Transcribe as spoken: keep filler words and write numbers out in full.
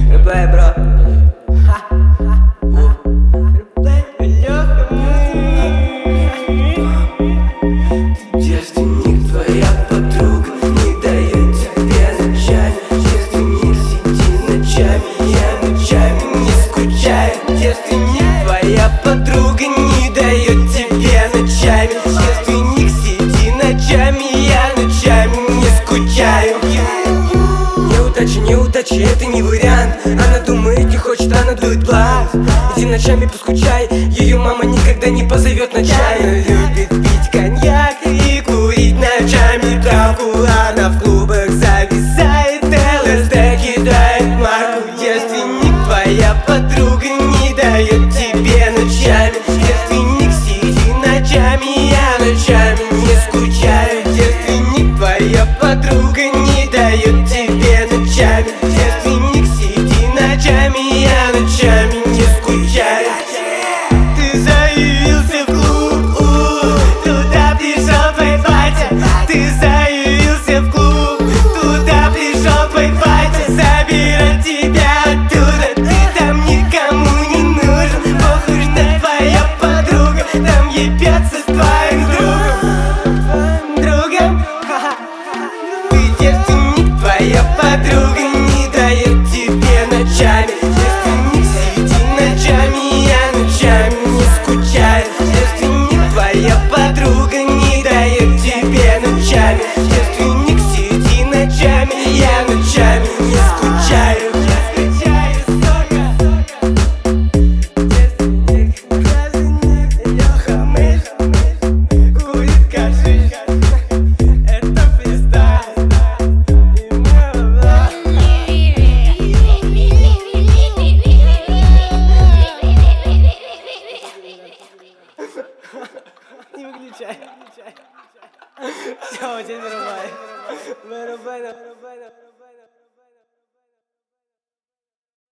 Реплей, бро. Девственник, твоя подруга не дает тебе ночами. Девственник, сиди ночами, я ночами не скучаю. Девственник, твоя подруга не дает тебе ночами. Девственник, сиди ночами, я ночами не скучаю. Неудача, неудача, это не вариант. Она думает, не хочет, она дует блант. Иди ночами поскучай, ее мама никогда не позовет на чай. Она любит пить коньяк и курить ночами травку. Она в клубах зависает, ЛСД кидает марку. Девственник, твоя подруга не дает тебе ночами. Девственник, сиди ночами, я ночами не скучаю. Девственник, твоя подруга не дает тебе ночами. Девственник, сиди ночами, я ночами не скучаю. Ты заявился в клуб, у, туда пришел твой батя. Ты заявился в клуб, туда пришел твой батя. Забирать тебя оттуда, ты там никому не нужен. Похуй, что твоя подруга там ебется с твоим другом. Другом? Ты девственник, твоя подруга не дает тебе ночами. Девственник, сиди ночами, я ночами не скучаю. Девственник, твоя подруга не дает тебе ночами. Девственник, сиди ночами, я ночами не скучаю. Девственник, Леха мышь, курит кашиш. Это фристайл. Не выключай. Все, теперь вырубай. Вырубай, вырубай.